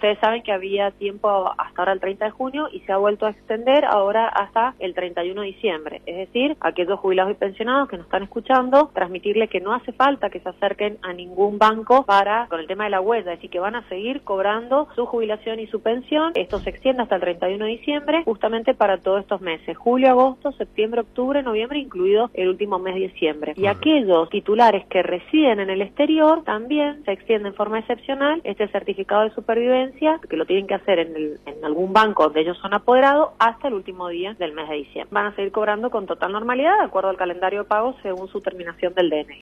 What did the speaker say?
Ustedes saben que había tiempo hasta ahora el 30 de junio y se ha vuelto a extender ahora hasta el 31 de diciembre. Es decir, a aquellos jubilados y pensionados que nos están escuchando, transmitirles que no hace falta que se acerquen a ningún banco con el tema de la huella, es decir, que van a seguir cobrando su jubilación y su pensión. Esto se extiende hasta el 31 de diciembre, justamente para todos estos meses, julio, agosto, septiembre, octubre, noviembre, incluido el último mes de diciembre. Y aquellos titulares que residen en el exterior, también se extiende en forma excepcional este certificado de supervivencia, que lo tienen que hacer en algún banco donde ellos son apoderados hasta el último día del mes de diciembre. Van a seguir cobrando con total normalidad, de acuerdo al calendario de pago, según su terminación del DNI.